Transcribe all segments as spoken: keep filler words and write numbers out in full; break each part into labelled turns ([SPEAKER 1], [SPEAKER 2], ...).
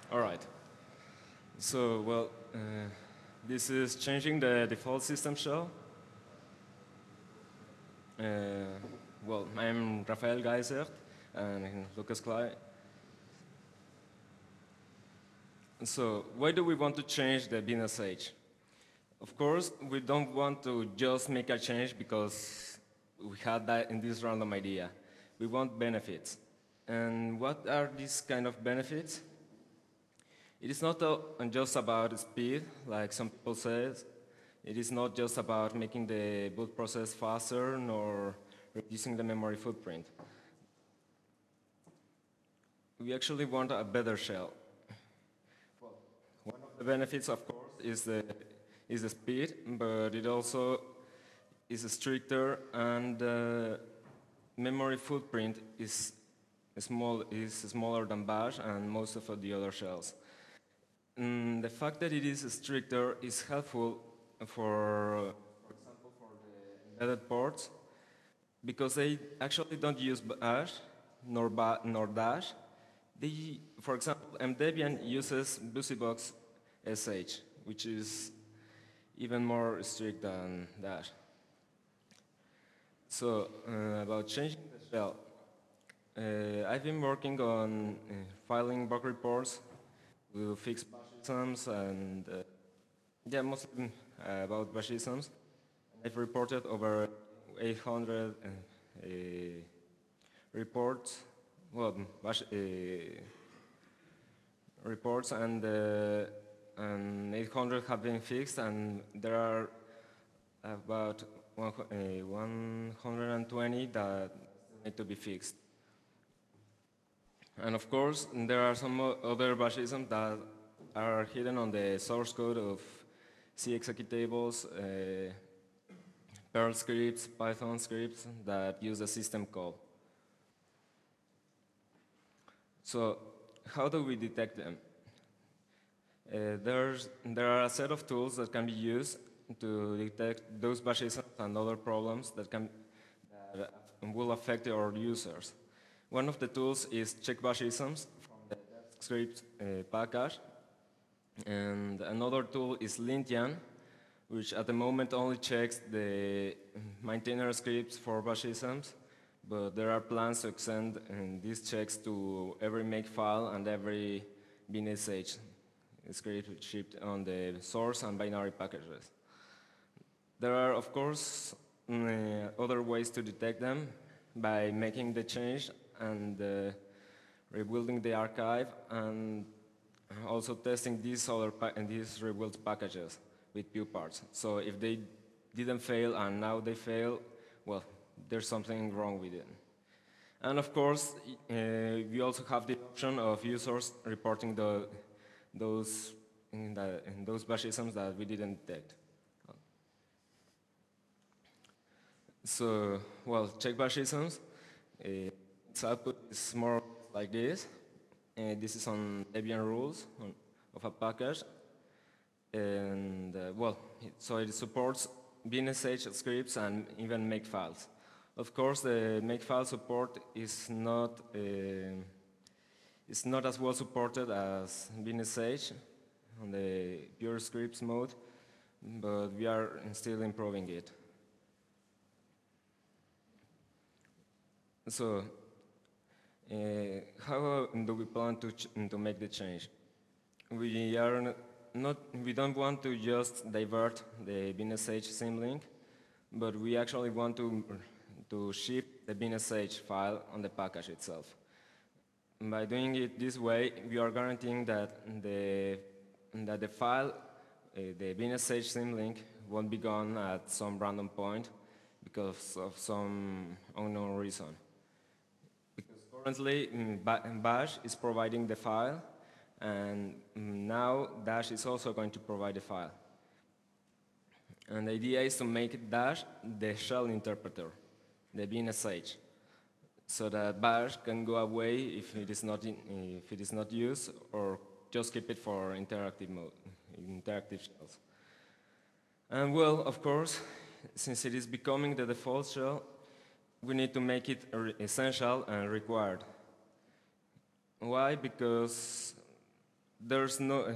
[SPEAKER 1] All right. So, well, uh, this is changing the default system shell. Uh, well, I'm Rafael Geisert and Lucas Klei. So, why do we want to change the business age? Of course, we don't want to just make a change because we had that in this random idea. We want benefits. And what are these kind of benefits? It is not uh, just about speed, like some people say. It is not just about making the boot process faster nor reducing the memory footprint. We actually want a better shell. One of the benefits, of course, is the, is the speed, but it also is stricter and uh, memory footprint is, small, is smaller than Bash and most of the other shells. Mm, the fact that it is stricter is helpful for, for example, for the embedded ports because they actually don't use Bash nor, ba nor Dash. They, for example, MDebian uses BusyBox S H, which is even more strict than Dash. So, uh, about changing the shell, uh, I've been working on uh, filing bug reports to fix Bashisms and uh, yeah, mostly uh, about Bashisms. I've reported over eight hundred uh, uh, reports, well, bash, uh, reports, and, uh, and eight hundred have been fixed, and there are about one, uh, one hundred twenty that need to be fixed. And of course, there are some other Bashisms that are hidden on the source code of C executables, uh, Perl scripts, Python scripts that use the system call. So how do we detect them? Uh, there's, there are a set of tools that can be used to detect those Bashisms and other problems that, can, that will affect our users. One of the tools is check Bashisms from the script uh, package. And another tool is Lintian, which at the moment only checks the maintainer scripts for Bashisms, but there are plans to extend uh, these checks to every makefile and every binsh script shipped on the source and binary packages. There are, of course, uh, other ways to detect them by making the change and uh, rebuilding the archive and also testing these other and these rebuilt packages with pew parts. So if they didn't fail and now they fail, well, there's something wrong with it. And of course, uh, we also have the option of users reporting the, those, in the, in those Bashisms that we didn't detect. So, well, check Bashisms. Uh, its output is more like this. Uh, this is on Debian rules on, of a package. And, uh, well, it, so it supports binsh scripts and even makefiles. Of course, the makefile support is not, uh, is not as well supported as binsh on the pure scripts mode, but we are still improving it. So, uh, how do we plan to, to make the change? We are not, we don't want to just divert the binsh symlink, but we actually want to, to ship the binsh file on the package itself. By doing it this way, we are guaranteeing that the, that the file, uh, the binsh symlink, won't be gone at some random point because of some unknown reason. Currently, Bash is providing the file, and now Dash is also going to provide the file. And the idea is to make Dash the shell interpreter, the binsh, so that Bash can go away if it is not, in, if it is not used, or just keep it for interactive mode, interactive shells. And well, of course, since it is becoming the default shell, we need to make it essential and required. Why? Because there's no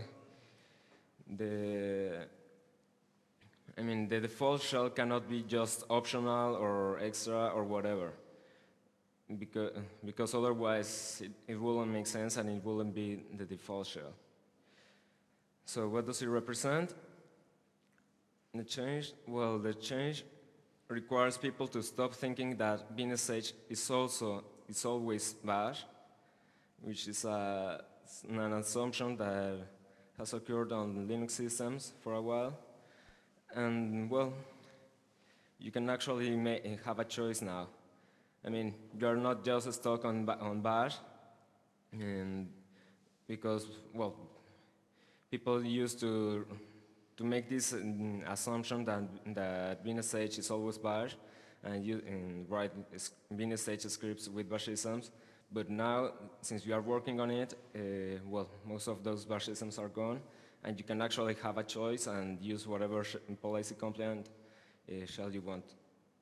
[SPEAKER 1] the I mean the default shell cannot be just optional or extra or whatever, because because otherwise it, it wouldn't make sense and it wouldn't be the default shell. So what does it represent? The change, well, the change requires people to stop thinking that B N S H is also is always bash, which is a, an assumption that has occurred on Linux systems for a while. And well, you can actually make, have a choice now. I mean, you're not just stuck on on bash, and because well, people used to to make this um, assumption that, that B N S H is always bash, and you and write B N S H scripts with bashisms. But now, since you are working on it, uh, well, most of those bashisms are gone, and you can actually have a choice and use whatever policy compliant uh, shell you want.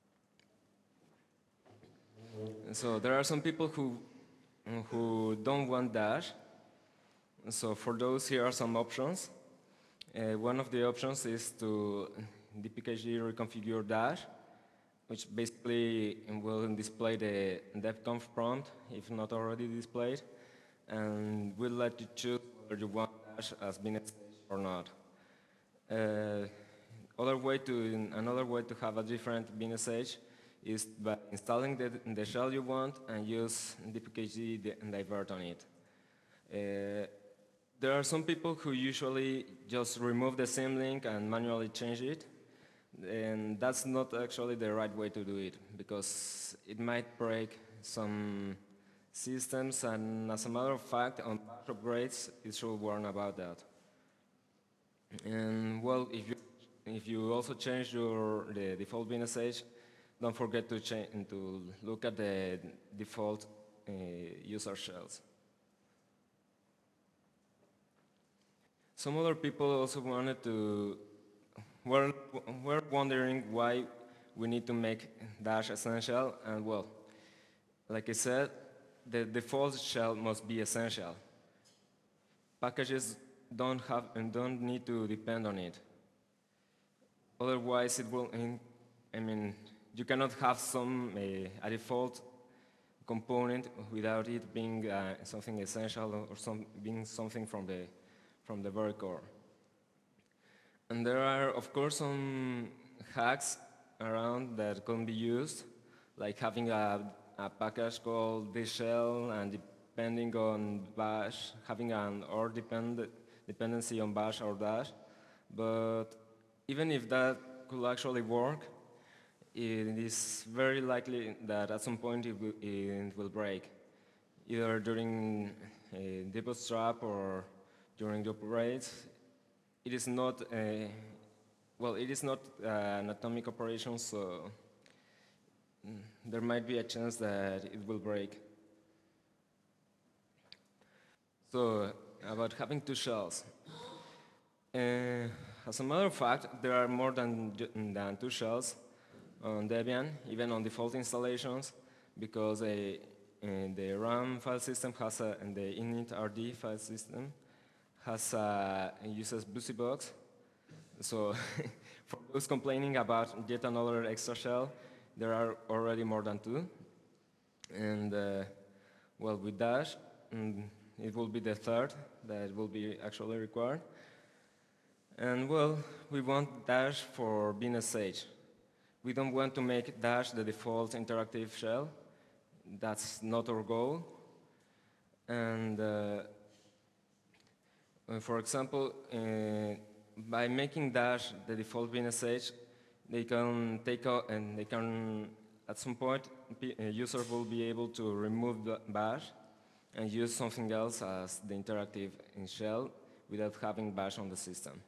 [SPEAKER 1] And so there are some people who who don't want dash. So for those, here are some options. Uh, one of the options is to dpkg reconfigure dash, which basically will display the debconf prompt, if not already displayed, and will let you choose whether you want dash as B N S H or not. Uh, other way to, another way to have a different B N S H is by installing the, the shell you want and use dpkg divert on it. Uh, There are some people who usually just remove the symlink and manually change it, and that's not actually the right way to do it, because it might break some systems, and as a matter of fact, on bash upgrades, it should warn about that. And well, if you, if you also change your, the default B N S H, don't forget to, change, to look at the default uh, user shells. Some other people also wanted to, were, were wondering why we need to make dash essential, and well, like I said, the default shell must be essential. Packages don't have and don't need to depend on it. Otherwise, it will, I mean, you cannot have some, a, a default component without it being uh, something essential or some, being something from the from the very core. And there are, of course, some hacks around that can be used, like having a, a package called dshell, and depending on bash, having an or depend, dependency on bash or dash. But even if that could actually work, it is very likely that at some point it will, it will break, either during a debootstrap or during the operates. It is not a, well, it is not uh, an atomic operation, so there might be a chance that it will break. So, about having two shells. Uh, as a matter of fact, there are more than, than two shells on Debian, even on default installations, because a, a, the RAM file system has a, and the initrd file system has a, uses BusyBox. So for those complaining about yet another extra shell, there are already more than two. And uh, well, with Dash, mm, it will be the third that will be actually required. And well, we want Dash for B N S H. We don't want to make Dash the default interactive shell. That's not our goal. And uh, for example, uh, by making Dash the default B N S H, they can take out, and they can, at some point, a user will be able to remove the bash and use something else as the interactive in shell without having bash on the system.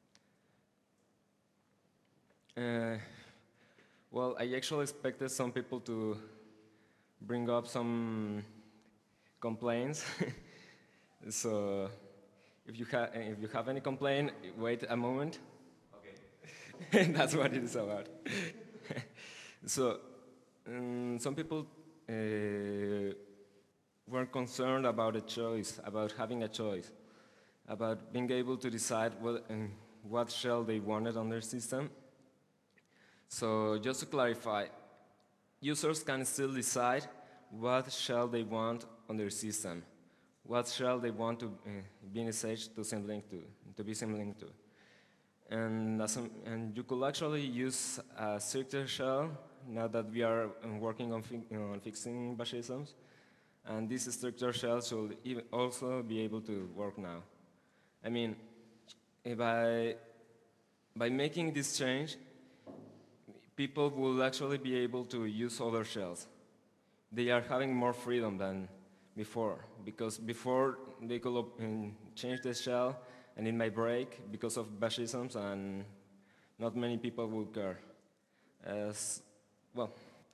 [SPEAKER 1] Uh, well, I actually expected some people to bring up some complaints. So if you, ha if you have any complaint, wait a moment. Okay. That's what it is about. So um, some people uh, were concerned about a choice, about having a choice. about being able to decide what, um, what shell they wanted on their system. So just to clarify, users can still decide what shell they want on their system, what shell they want to uh, B N S H to symlink to, to be symlinked to. And, as a, and you could actually use a stricter shell now that we are um, working on, fi on fixing bash systems. And this stricter shell should even also be able to work now. I mean, by, by making this change, people will actually be able to use other shells. They are having more freedom than before, because before they could um, change the shell and it might break because of bashisms, and not many people will care. As well,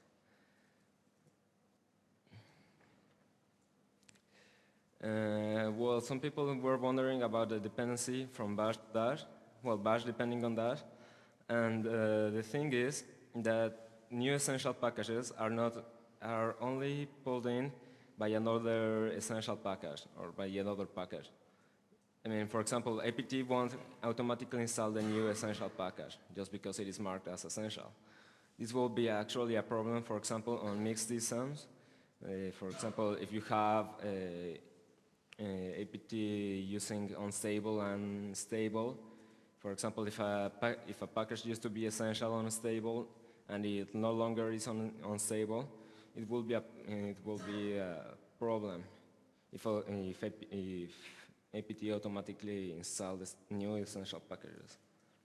[SPEAKER 1] uh, well, some people were wondering about the dependency from bash to dash. Well, bash depending on dash, and uh, the thing is that new essential packages are not are only pulled in by another essential package or by another package. I mean, for example, A P T won't automatically install the new essential package just because it is marked as essential. This will be actually a problem, for example, on mixed systems. Uh, for example, if you have a, a A P T using unstable and stable, for example, if a, if a package used to be essential and stable and it no longer is un unstable, it will be a, it will be a problem if, if, if A P T automatically installs new essential packages.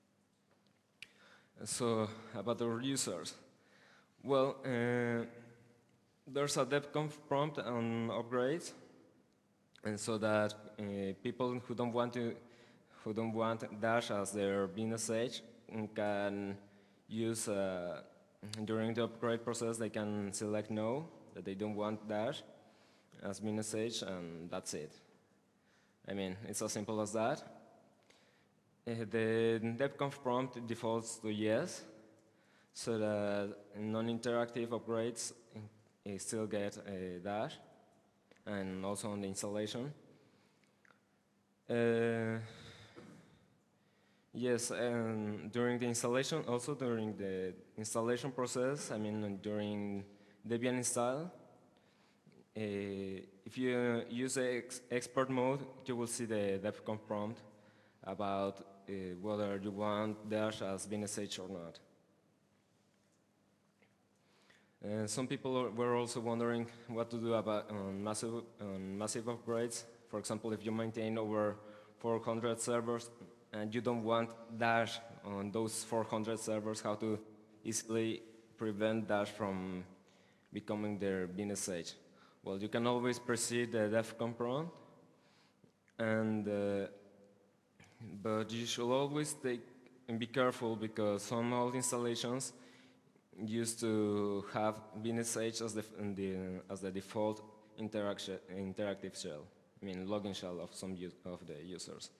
[SPEAKER 1] So, about our users. Well, uh, there's a debconf prompt on upgrades, and so that uh, people who don't want to, who don't want Dash as their B N S H can use uh, during the upgrade process. They can select no, that they don't want Dash as B N S H, and that's it. I mean, it's as simple as that. Uh, the debconf prompt defaults to yes, so that non-interactive upgrades uh, still get a dash, and also on the installation. Uh, yes, and during the installation, also during the installation process, I mean during Debian install, uh, if you use the ex expert mode, you will see the debconf prompt about uh, whether you want Dash as B N S H or not. Uh, some people were also wondering what to do about on massive, on massive upgrades. For example, if you maintain over four hundred servers and you don't want Dash on those four hundred servers, how to easily prevent Dash from becoming their B N S H. Well, you can always proceed the debconf prompt, and uh, but you should always take and be careful, because some old installations used to have B N S H as the, the, as the default interaction, interactive shell, I mean login shell of some of the users.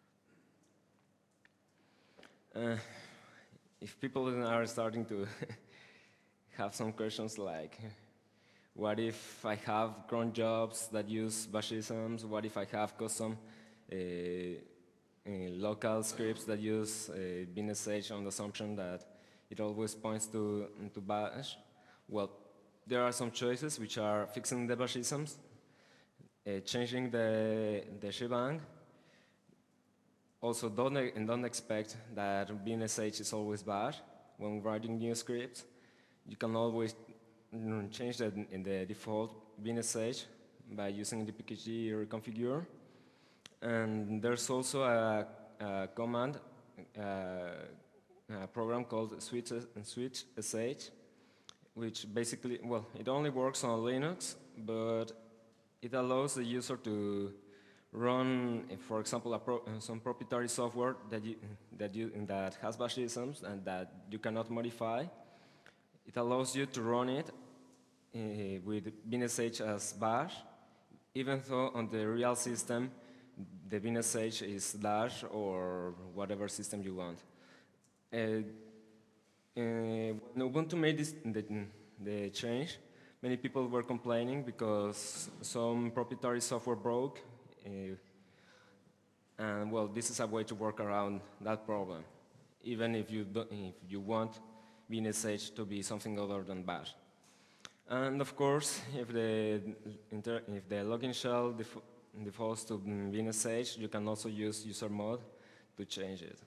[SPEAKER 1] Uh, if people are starting to have some questions like, what if I have cron jobs that use bashisms? What if I have custom uh, uh, local scripts that use uh, B N S H on the assumption that it always points to, to bash? Well, there are some choices, which are fixing the bashisms, uh, changing the, the shebang. Also, don't, and don't expect that B N S H is always bash when writing new scripts. You can always mm, change the, in the default B N S H by using the P K G reconfigure. And there's also a, a command, uh, a program called switch, switch S H, which basically, well, it only works on Linux, but it allows the user to run, for example, a pro, some proprietary software that, you, that, you, that has bashisms and that you cannot modify. It allows you to run it uh, with B N S H as bash, even though on the real system the B N S H is dash or whatever system you want. Uh, uh, when Ubuntu made this, the, the change, many people were complaining because some proprietary software broke, uh, And well, this is a way to work around that problem, even if you, don't, if you want V N S H to be something other than bash. And of course, if the, inter if the login shell def defaults to V N S H, you can also use user mod to change it.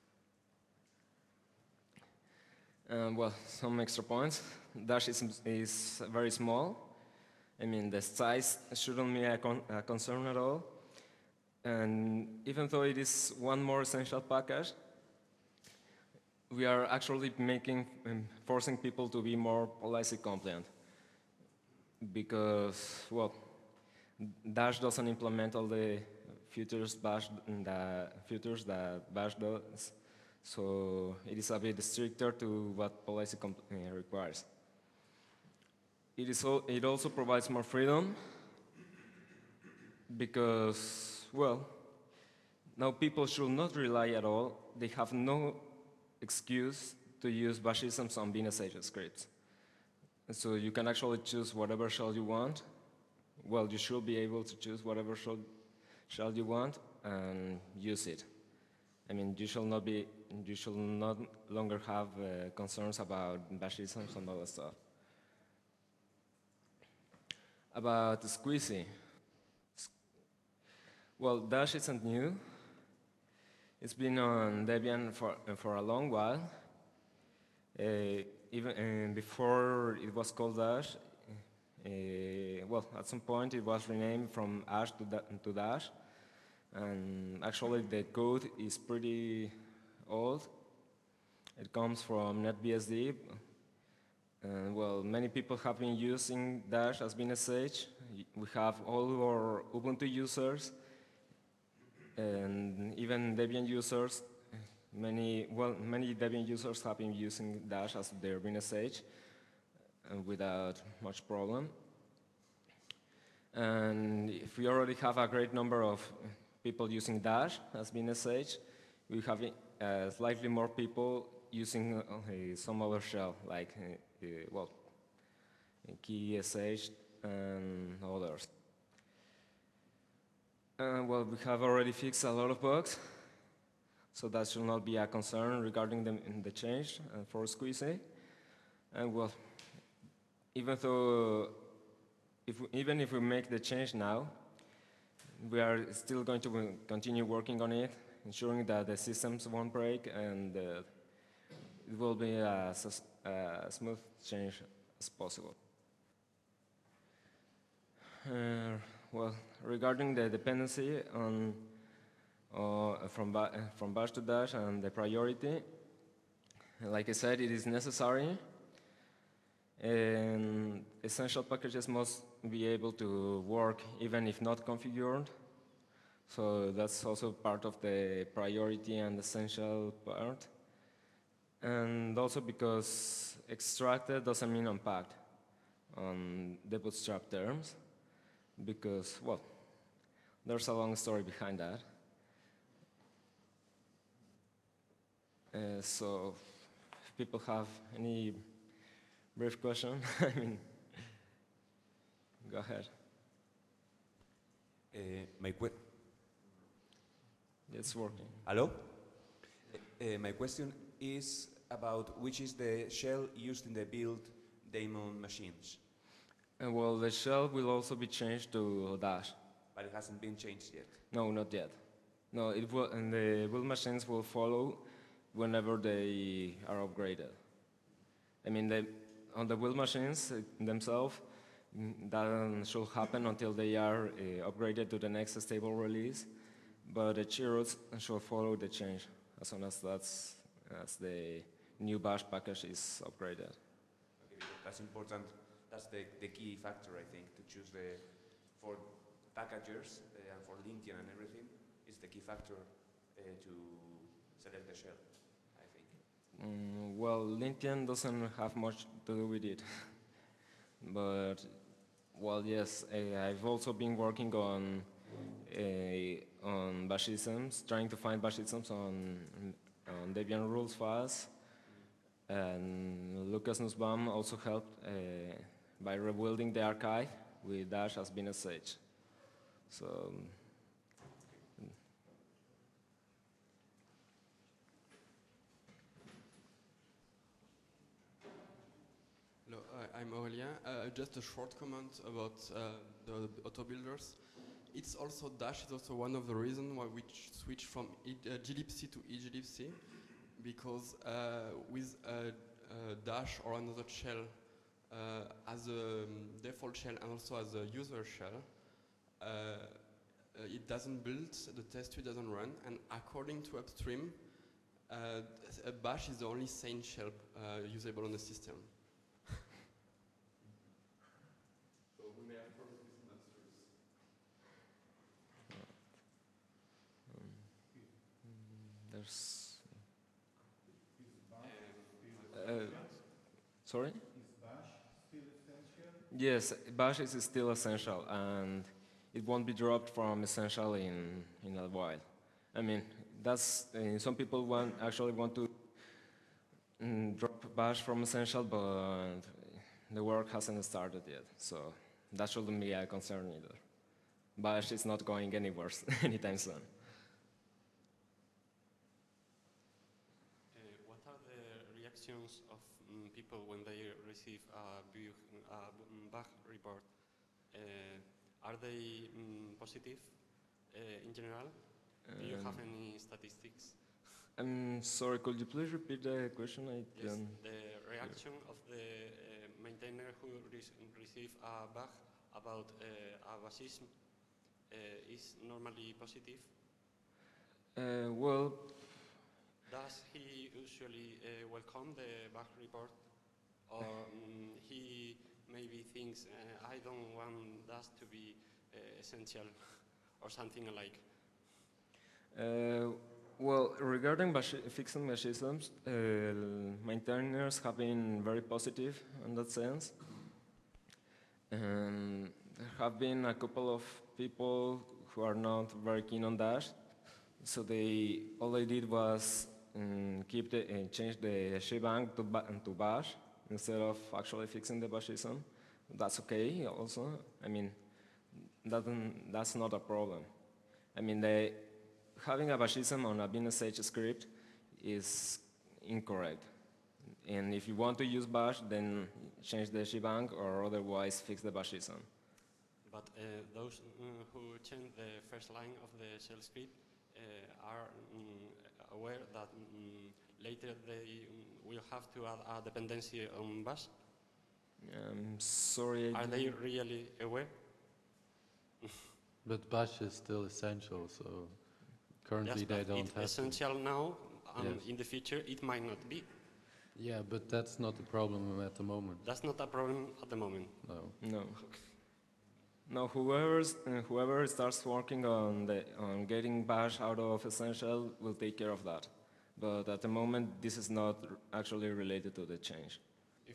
[SPEAKER 1] Um, well, some extra points. Dash is, is very small. I mean, the size shouldn't be a, con a concern at all. And even though it is one more essential package, we are actually making, um, forcing people to be more policy compliant. Because, well, Dash doesn't implement all the features Bash, the features that Bash does. So it is a bit stricter to what policy uh, requires. It, is al it also provides more freedom because, well, now people should not rely at all. They have no excuse to use Bashisms on V N S H scripts. And so you can actually choose whatever shell you want. Well, you should be able to choose whatever shell, shell you want and use it. I mean, you shall not be, you shall not longer have uh, concerns about Bashisms and all that stuff. About Squeezy. Well, Dash isn't new. It's been on Debian for, uh, for a long while. Uh, even uh, before it was called Dash, uh, well, at some point it was renamed from Ash to, da to Dash. And actually the code is pretty old. It comes from NetBSD. And well, many people have been using Dash as V N S H. We have all our Ubuntu users and even Debian users. Many, well, many Debian users have been using Dash as their V N S H uh, without much problem. And if we already have a great number of people using Dash as V N S H, we have uh, slightly more people using uh, some other shell, like, uh, uh, well, KeySH and others. Uh, well, we have already fixed a lot of bugs, so that should not be a concern regarding the, the change uh, for Squeezy. And well, even though, if we, even if we make the change now, we are still going to continue working on it, ensuring that the systems won't break and uh, it will be a, a smooth change as possible. Uh, well, regarding the dependency on uh, from, ba from Bash to Dash and the priority, like I said, it is necessary. And essential packages must be able to work even if not configured. So that's also part of the priority and essential part. And also because extracted doesn't mean unpacked on the Bootstrap terms, because, well, there's a long story behind that. Uh, so if people have any brief question, I mean, go ahead.
[SPEAKER 2] Uh, my que
[SPEAKER 1] It's working.
[SPEAKER 2] Hello? Uh, my question is about which is the shell used in the build daemon machines.
[SPEAKER 1] And well, the shell will also be changed to Dash.
[SPEAKER 2] But it hasn't been changed yet.
[SPEAKER 1] No, not yet. No, it will, and the build machines will follow whenever they are upgraded. I mean, they, on the build machines themselves, that should happen until they are uh, upgraded to the next stable release. But the churros should follow the change as soon as that's as the new Bash package is upgraded.
[SPEAKER 2] Okay, that's important. That's the, the key factor, I think, to choose the for packagers uh, and for Lintian and everything. Is the key factor uh, to select the shell, I think.
[SPEAKER 1] Mm, well, Lintian doesn't have much to do with it, but well, yes, I, I've also been working on. Uh, on Bashisms, trying to find Bashisms on, on Debian rules files. And Lucas Nussbaum also helped uh, by rebuilding the archive with Dash as V N S H. So,
[SPEAKER 3] I'm Aurélien. Uh, just a short comment about uh, the auto builders. It's also Dash is also one of the reasons why we ch- switch from e- uh, glibc to eglibc, because uh, with uh, uh, Dash or another shell uh, as a um, default shell and also as a user shell, uh, uh, it doesn't build, the test suite doesn't run, and according to upstream, uh, a Bash is the only sane shell uh, usable on the system. So we may have problems with monsters.
[SPEAKER 1] There's. Uh, sorry? Yes, Bash is still essential, and it won't be dropped from essential in, in a while. I mean, that's uh, some people want actually want to mm, drop Bash from essential, but the work hasn't started yet, so that shouldn't be a concern either. Bash is not going anywhere anytime soon.
[SPEAKER 4] Uh, what are the reactions of um, people when they receive a bug, a bug report? Uh, are they um, positive uh, in general? Do you have
[SPEAKER 1] Um,
[SPEAKER 4] any statistics?
[SPEAKER 1] I'm sorry, could you please repeat the question? I
[SPEAKER 4] Yes,
[SPEAKER 1] can.
[SPEAKER 4] the reaction of the uh, maintainer who re receive a bug about uh, a basism uh, is normally positive.
[SPEAKER 1] Uh, well,
[SPEAKER 4] Does he usually uh, welcome the bug report, or um, he maybe thinks uh, I don't want that to be uh, essential, or something alike?
[SPEAKER 1] Uh, well, regarding bashi fixing bashisms, uh, maintainers have been very positive in that sense. And there have been a couple of people who are not very keen on Dash, so they all they did was um, keep the uh, change the shebang to ba to Bash instead of actually fixing the bashism. That's okay. Also, I mean, that that's not a problem. I mean, the having a bashism on a B N S H script is incorrect. And if you want to use Bash, then change the shebang or otherwise fix the bashism.
[SPEAKER 4] But uh, those uh, who change the first line of the shell script uh, are um, aware that um, later they um, will have to add a dependency on Bash?
[SPEAKER 1] I'm sorry. I
[SPEAKER 4] Are they really aware?
[SPEAKER 5] But Bash is still essential, so currently
[SPEAKER 4] Yes,
[SPEAKER 5] they
[SPEAKER 4] but
[SPEAKER 5] don't
[SPEAKER 4] it's
[SPEAKER 5] have
[SPEAKER 4] essential now, and
[SPEAKER 5] Yes.
[SPEAKER 4] in the future it might not be.
[SPEAKER 5] to. Yeah, but that's not the problem at the moment.
[SPEAKER 4] That's not a problem at the moment.
[SPEAKER 5] No.
[SPEAKER 1] No. No, whoever's, uh, whoever starts working on, the, on getting Bash out of Essential will take care of that. But at the moment, this is not r- actually related to the change.
[SPEAKER 6] If,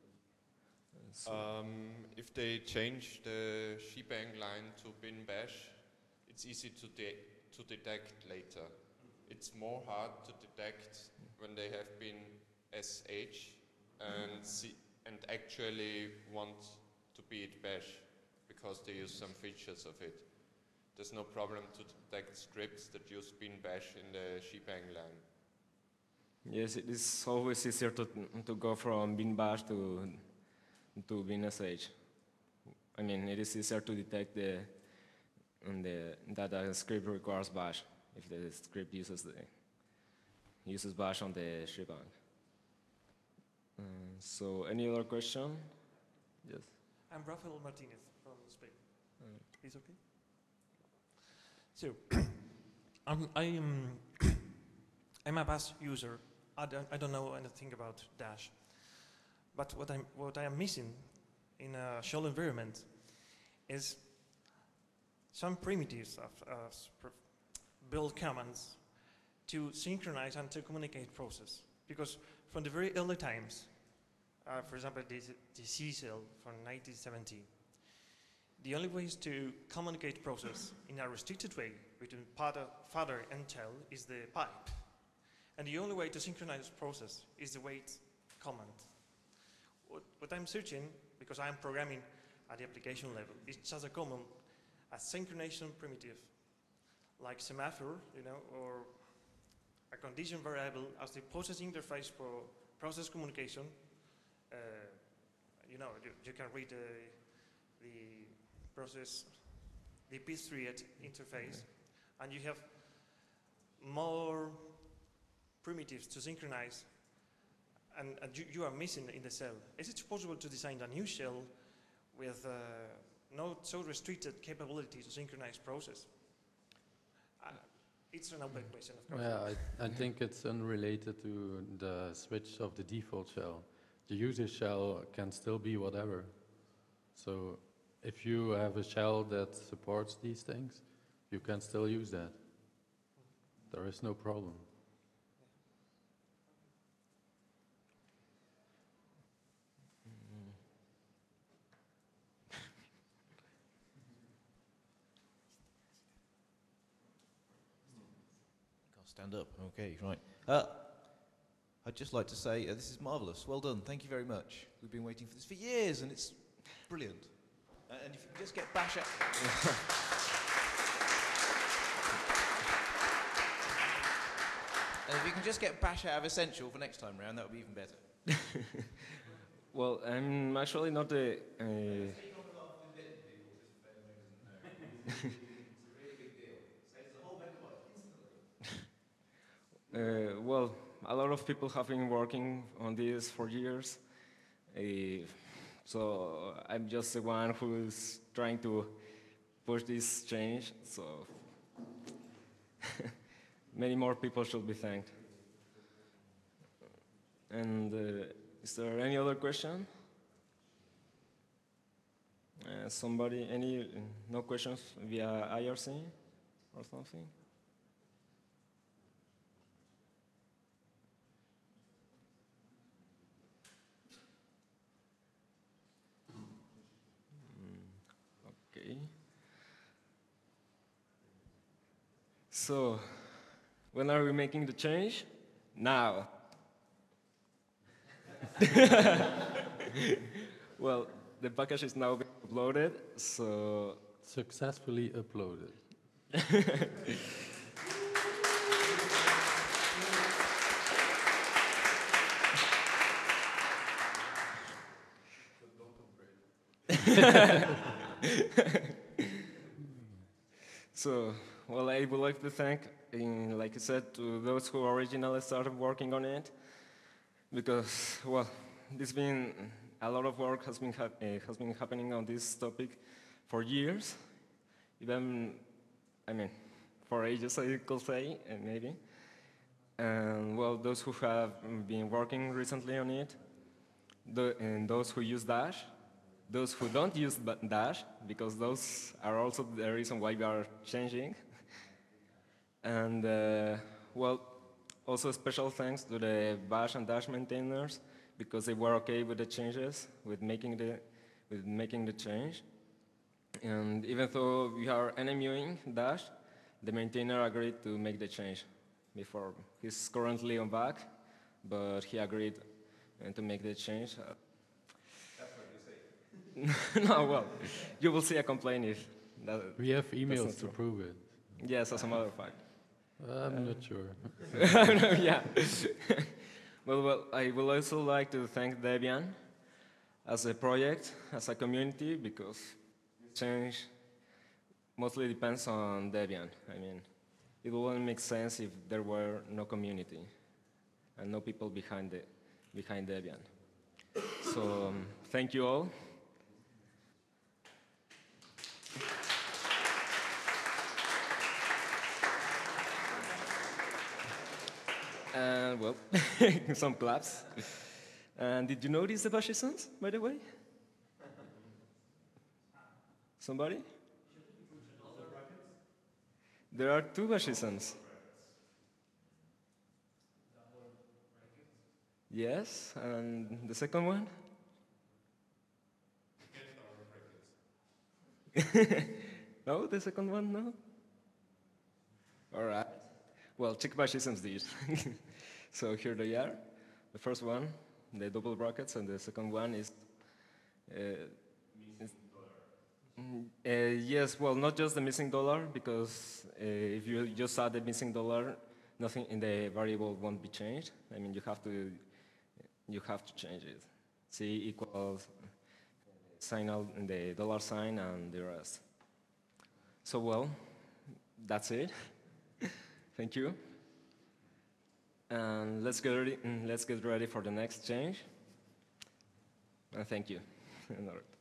[SPEAKER 1] So,
[SPEAKER 6] um, if they change the shebang line to bin bash, it's easy to, de to detect later. It's more hard to detect when they have been S H and, see, and actually want to be it bash, because they use some features of it. There's no problem to detect scripts that use bin bash in the shebang line.
[SPEAKER 1] yes, it is always easier to, to go from bin bash to, to bin S H. I mean, it is easier to detect the, the, that a script requires bash if the script uses, the, uses bash on the shebang. Uh, so, any other question? Yes.
[SPEAKER 7] I'm Rafael Martinez from Spain.
[SPEAKER 1] Uh,
[SPEAKER 7] Is okay? So, I'm, I am I'm a Bash user. I don't, I don't know anything about Dash. But what, I'm, what I am missing in a shell environment is some primitives of uh, pr- build commands to synchronize and to communicate process. Because from the very early times, uh, for example, the, the C cell from nineteen seventy, the only ways to communicate process in a restricted way between father, father and child is the pipe. And the only way to synchronize process is the wait command. What, what I'm searching, because I'm programming at the application level, is just a common, a synchronization primitive, like semaphore, you know, or a condition variable as the process interface for process communication, uh, you know, you, you can read the, the process, the P three interface, and you have more primitives to synchronize, and, and you, you are missing in the cell. Is it possible to design a new shell with uh, no so restricted capability to synchronize process? Uh, it's an open question, of course.
[SPEAKER 5] Yeah, I, I think it's unrelated to the switch of the default shell. The user shell can still be whatever. So if you have a shell that supports these things, you can still use that. There is no problem.
[SPEAKER 8] Can't stand up. Okay, right. Uh, I'd just like to say uh, this is marvellous. Well done. Thank you very much. We've been waiting for this for years, and it's brilliant. Uh, and if you can just get Bash out. And if you can just get Bash out of Essential for next time round, that would be even better.
[SPEAKER 1] Well, I'm actually not a. Uh, uh, well, a lot of people have been working on this for years. Uh, so I'm just the one who is trying to push this change. So many more people should be thanked. And uh, is there any other question? Uh, somebody, any, uh, no questions via I R C or something? Mm, okay. So, when are we making the change? Now. Well, the package is now being uploaded, so...
[SPEAKER 5] Successfully uploaded.
[SPEAKER 1] So, well, I would like to thank, in, like I said, to those who originally started working on it, because, well, this been a lot of work has been hap uh, has been happening on this topic for years, even, I mean, for ages, I could say, uh, maybe. And well, those who have been working recently on it, the, and those who use Dash, those who don't use Dash, because those are also the reason why we are changing. And uh, well, also special thanks to the Bash and Dash maintainers, because they were okay with the changes, with making the, with making the change. And even though we are NMUing Dash, the maintainer agreed to make the change before. He's currently on back, but he agreed uh, to make the change. Uh, That's what you say. No, well, you will see a complaint if that.
[SPEAKER 5] We have emails to prove it.
[SPEAKER 1] Yes, as a matter of fact.
[SPEAKER 5] I'm uh, not sure.
[SPEAKER 1] Yeah. Well, well, I would also like to thank Debian as a project, as a community, because change mostly depends on Debian. I mean, it wouldn't make sense if there were no community and no people behind, the, behind Debian. So, um, thank you all. And well, some claps. And did you notice the Bashisons, by the way? Somebody? There are two Bashisons. Yes, and the second one? No, the second one, no? All right. Well, check Bashisons these. So here they are. The first one, the double brackets, and the second one is... Uh, is uh, yes, well, not just the missing dollar, because uh, if you just add the missing dollar, nothing in the variable won't be changed. I mean, you have to, you have to change it. C equals signal, the dollar sign, and the rest. So well, that's it. Thank you. And let's get ready. Let's get ready for the next change. And thank you.